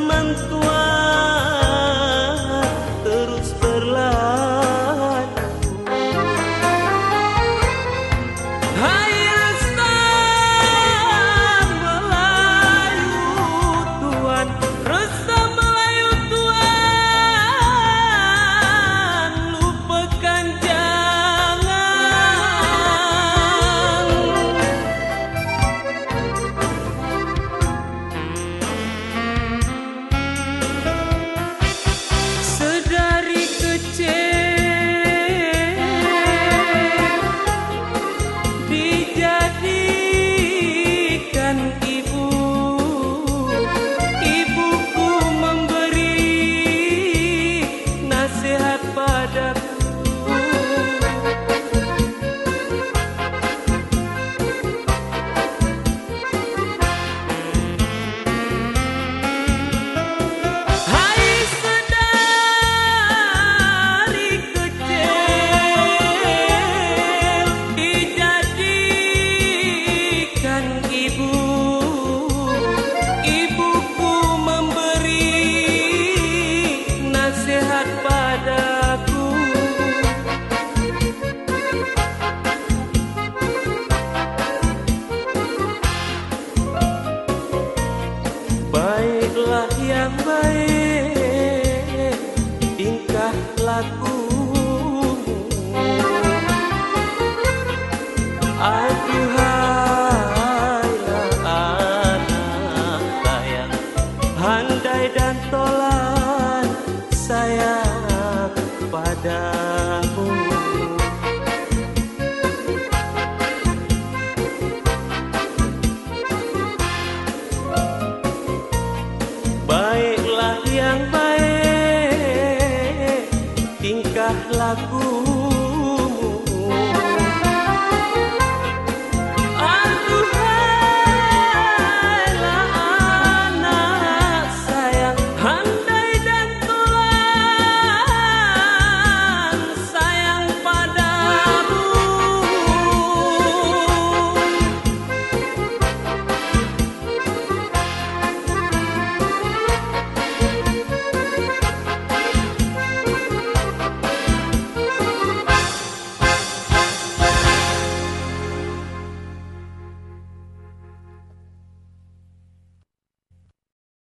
zaman tua terus berlalu. Hai rasa Melayu Tuhan, rasa Melayu Tuhan, lupakan jangan. Sedari kecil dijadikan ibu, ibuku memberi nasihat padaku. Hai sedari kecil dijadikan ibu, ibuku memberi nasihat padaku. Baiklah yang baik tingkah lakumu, aduhailah anak saya, pandai dan tolan sayang padamu. Baiklah yang baik tingkah laku